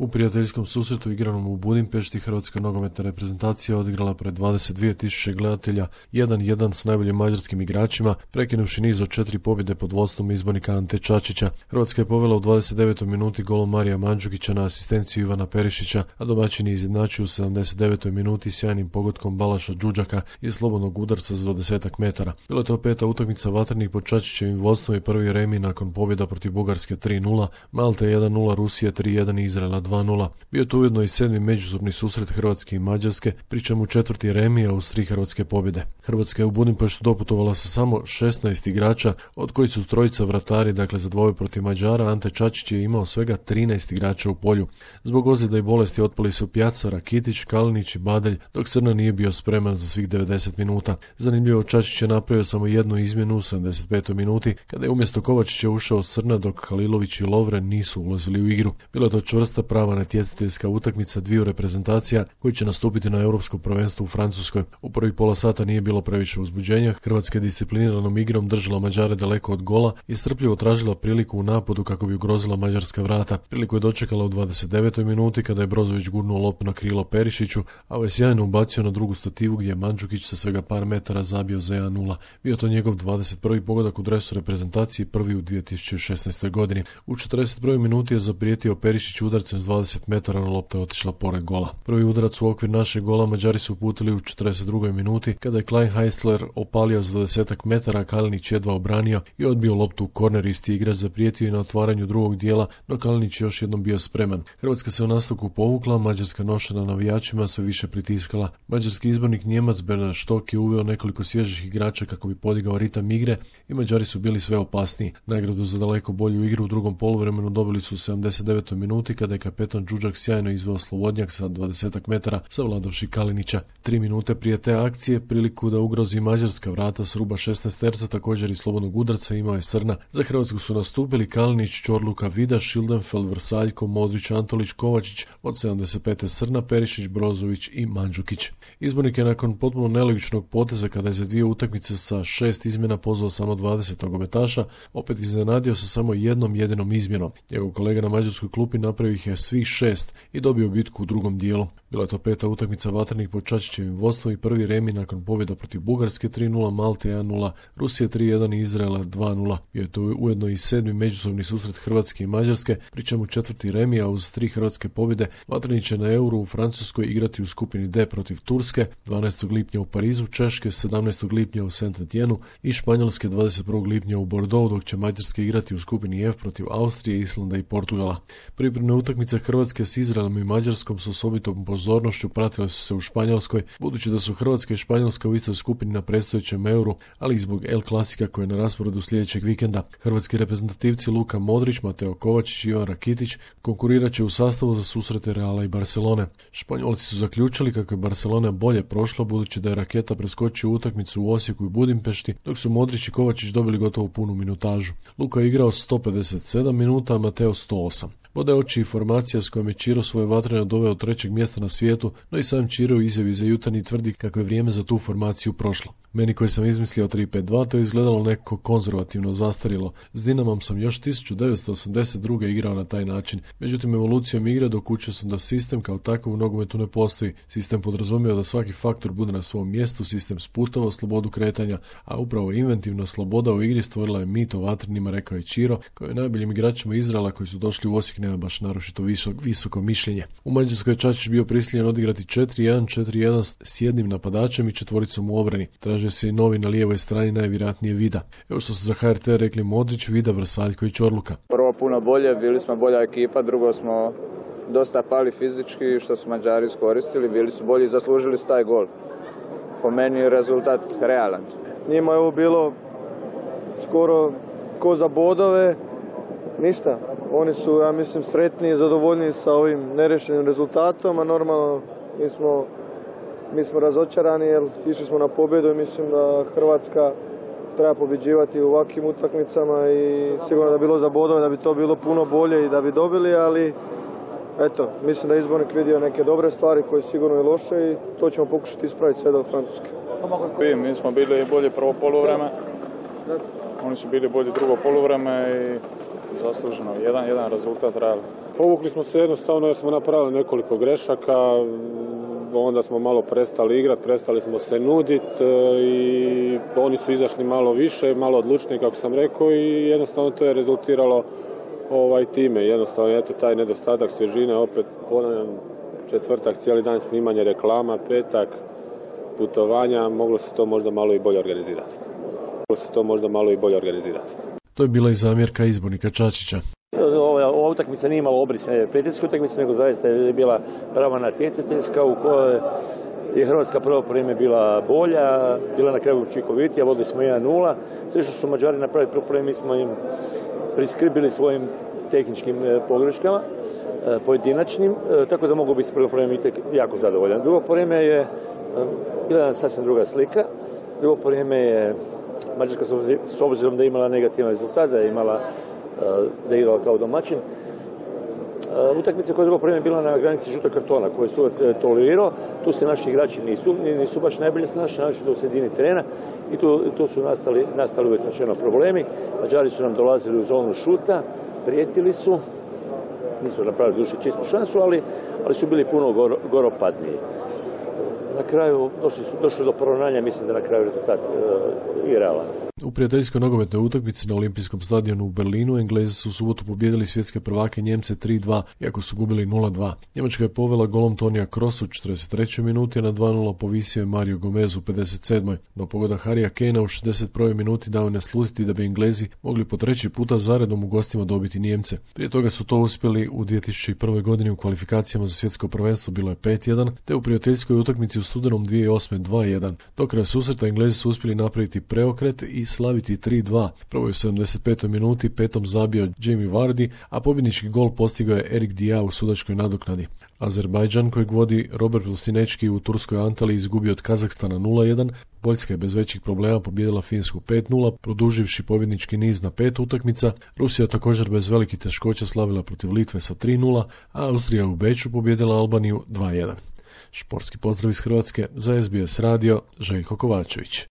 U prijateljskom susretu igranom u Budimpešti hrvatska nogometna reprezentacija odigrala pred 22.000 gledatelja 1-1 s najboljim mađarskim igračima, prekinuvši niz od 4 pobjede pod vodstvom izbornika Ante Čačića. Hrvatska je povela u 29. minuti golom Marija Mandžukića na asistenciju Ivana Perišića, a domaćini izjednačuju u 79. minuti sjajnim pogodkom Balaša Đuđaka i slobodnog udarca za 20 metara. Bila je to peta utakmica vatrenih pod Čačićevim vodstvom i prvi remi nakon pobjeda protiv Bugarske 3-0, Malte 1-0, Rusije 3-1 i Izraela 2-0. Bio je to ujedno i 7. međusobni susret Hrvatske i Mađarske, pri čemu 4. remi, a uz 3 hrvatske pobjede. Hrvatska je u Budimpeštu doputovala sa samo 16 igrača, od kojih su trojica vratari, dakle za dvoje protiv Mađara. Ante Čačić je imao svega 13 igrača u polju. Zbog ozljeda i bolesti otpali su Pjaca, Rakitić, Kalinić i Badelj, dok Srna nije bio spreman za svih 90 minuta. Zanimljivo, Čačić je napravio samo jednu izmjenu u 75. minuti, kada je umjesto Kovačića ušao Srna, dok Halilović i Lovren nisu ulazili u igru. Bila je to čvrsta, prava natjecateljska utakmica dviju reprezentacija koji će nastupiti na europskom prvenstvu u Francuskoj. U prvih pola sata nije bilo previše uzbuđenja. Hrvatska je discipliniranom igrom držala Mađare daleko od gola i strpljivo tražila priliku u napadu kako bi ugrozila mađarska vrata. Priliku je dočekala u 29. minuti kada je Brozović gurnuo loptu na krilo Perišiću, a ovaj sjajno ubacio na drugu stativu gdje je Mandžukić sa svega par metara zabio za 1-0. Bio to njegov 21. pogodak u dresu reprezentacije, prvi u 2016. godini. U 41. minuti je zaprijetio Perišić udarcem s 20 metara, na lopta je otišla pored gola. Prvi udarac u okvir našeg gola Mađari su uputili u 42. minuti kada je Klein Heisler opalio s 20 metara, Kalinić jedva obranio i odbio loptu u korner. Isti igrač zaprijetio i na otvaranju drugog dijela, no Kalinić još jednom bio spreman. Hrvatska se u nastavku povukla, mađarska noša na navijačima sve više pritiskala. Mađarski izbornik Njemac Bernard Štok je uveo nekoliko svježih igrača kako bi podigao ritam igre i Mađari su bili sve opasniji. Nagradu za daleko bolju igru u drugom poluvremenu dobili su u 79. minuti kada je kapetan Đuđak sjajno izveo slobodnjak sa 20 metara savladavši Kalinića. 3 minute prije te akcije priliku da ugrozi mađarska vrata s ruba 16 terca, također i slobodnog udarca imao je Srna. Za Hrvatsku su nastupili Kalinić, Čorluka, Vida, Šildenfeld, Vrsaljko, Modrić, Antolić, Kovačić, od 75. Srna, Perišić, Brozović i Mandžukić. Izbornik je nakon potpuno nelogičnog poteza kada je za dvije utakmice sa 6 izmjena pozvao samo 20 nogometaša, opet iznenadio sa samo jednom jedinom izmjenom. Njegov kolega na mađarskoj klupi napravio ih je svih 6 i dobio bitku u drugom dijelu. Bila je to peta utakmica vatrenih pod Čačićevim vodstvom i prvi remi nakon pobjeda protiv Bugarske 3-0, Malte 1-0, Rusije 3-1 i Izraela 2-0. Bio je to ujedno i 7. međusobni susret Hrvatske i Mađarske, pri čemu 4. remi, a uz 3 hrvatske pobjede vatreni će na Euru u Francuskoj igrati u skupini D protiv Turske 12. lipnja u Parizu, Češke 17. lipnja u Saint-Etienneu i Španjolske 21. lipnja u Bordeauxu, dok će Mađarske igrati u skupini F protiv Austrije, Islanda i Portugala. Pripremne utakmice Hrvatske s Izraelom i Mađarskom s osobitom pozornošću pratile su se u Španjolskoj, budući da su Hrvatska i Španjolska u istoj skupini na predstojećem Euru, ali i zbog El Klasika koji je na rasporedu sljedećeg vikenda. Hrvatski reprezentativci Luka Modrić, Mateo Kovačić i Ivan Rakitić konkurirat će u sastavu za susrete Reala i Barcelone. Španjolci su zaključili kako je Barcelona bolje prošla, budući da je Raketa preskočio utakmicu u Osijeku i Budimpešti, dok su Modrić i Kovačić dobili gotovo punu minutažu. Luka je igrao 157 minuta, a Mateo 108. Bode oči informacija s kojom je Čiro svoje vatreno doveo 3. mjesta na svijetu, no i sam Čiro u izjavi za Jutarnji tvrdi kako je vrijeme za tu formaciju prošlo. Meni koji sam izmislio 3-5-2 to je izgledalo nekako konzervativno zastarilo. S Dinamom sam još 1982. igrao na taj način. Međutim, evolucijom igre dokučio sam da sistem kao takav u nogometu ne postoji. Sistem podrazumijeva da svaki faktor bude na svom mjestu, sistem sputava slobodu kretanja, a upravo inventivna sloboda u igri stvorila je mit o vatrenima, rekao je Čiro, koji je najboljim igračima Izraela koji su došli u Osijek nema baš naročito visoko mišljenje. U Mađarskoj je Čačić bio prisiljen odigrati 4-1, 4-1 s jednim napadačem i 4 u obrani. Traže se i novi na lijevoj strani, najvjerojatnije Vida. Evo što su za HRT rekli Modrić, Vida, Vrsaljko i Čorluka. Prvo puno bolje, bili smo bolja ekipa, drugo smo dosta pali fizički, što su Mađari iskoristili, bili su bolji i zaslužili su taj gol. Po meni je rezultat realan. Njima je ovo bilo skoro ko za bodove, ništa. Oni su, ja mislim, sretni i zadovoljni sa ovim nerešenim rezultatom, a normalno mi smo razočarani jer išli smo na pobjedu i mislim da Hrvatska treba pobjeđivati u ovakvim utakmicama i sigurno da bi bilo za bodove, da bi to bilo puno bolje i da bi dobili, ali eto, mislim da je izbornik vidio neke dobre stvari koje sigurno je loše i to ćemo pokušati ispraviti sve do Francuske. Mi smo bili bolje prvo poluvreme, oni su bili bolji drugo poluvreme i zasluženo. Jedan rezultat realno. Povukli smo se jednostavno jer smo napravili nekoliko grešaka, onda smo malo prestali igrati, prestali smo se nuditi i oni su izašli malo više, malo odlučniji kako sam rekao i jednostavno to je rezultiralo time. Jednostavno eto taj nedostatak svježine, opet ponavljam, četvrtak cijeli dan snimanje reklama, petak putovanja, moglo se to možda malo i bolje organizirati. To je bila i zamjerka izbornika Čačića. Ova utakmica nije imala obrise prijateljske utakmice, nego zaista je bila prava natjecateljska u kojoj je Hrvatska prvo vrijeme bila bolja, bila na kraju učinkovitija, vodili smo 1-0. Sve što su Mađari napravili prvo vrijeme, mi smo im priskrbili svojim tehničkim pogreškama, pojedinačnim, tako da mogu biti s prvo vrijeme jako zadovoljan. Drugo vrijeme je bila sasvim druga slika. Drugo vrijeme je Mađarska s obzirom da je imala negativan rezultat, da je igrala kao domaćin. Utakmica koja je drugo vrijeme bila na granici žutog kartona koju sudac tolerirao. Tu se naši igrači nisu baš najbolje snašli, naši do sredini terena i tu su nastali uvijek načelno problemi. Mađari su nam dolazili u zonu šuta, prijetili su, nisu napravili duše čistu šansu, ali su bili puno goropazniji. Na kraju došli do poravnanja, mislim da na kraju rezultat je realan. U prijateljskoj nogometnoj utakmici na Olimpijskom stadionu u Berlinu Englezi su u subotu pobijedili svjetske prvake Njemce 3-2, iako su gubili 0-2. Njemačka je povela golom Tonija Krosa u 43. minuti, a na 2-0 povisio je Mario Gomez u 57. No pogoda Harrya Kanea u 61. minuti dao je naslutiti da bi Englezi mogli po treći puta zaredom u gostima dobiti Nijemce. Prije toga su to uspjeli u 2001. godini u kvalifikacijama za svjetsko prvenstvo, bilo je 5-1, te u prijateljskoj utakmici u studenom 2008. 2-1. Do kraja susreta Englezi su uspjeli napraviti preokret i slaviti 3-2. Prvo je u 75. minuti petom zabio Jamie Vardy, a pobjednički gol postigao je Erik Dija u sudačkoj nadoknadi. Azerbajdžan, kojeg vodi Robert Lusinečki u turskoj Antali, izgubio od Kazahstana 0-1. Poljska je bez većih problema pobijedila Finsku 5-0, produživši pobjednički niz na 5 utakmica. Rusija također bez velikih teškoća slavila protiv Litve sa 3-0, a Austrija u Beču pobijedila Albaniju 2-1. Športski pozdrav iz Hrvatske za SBS radio, Željko Kovačević.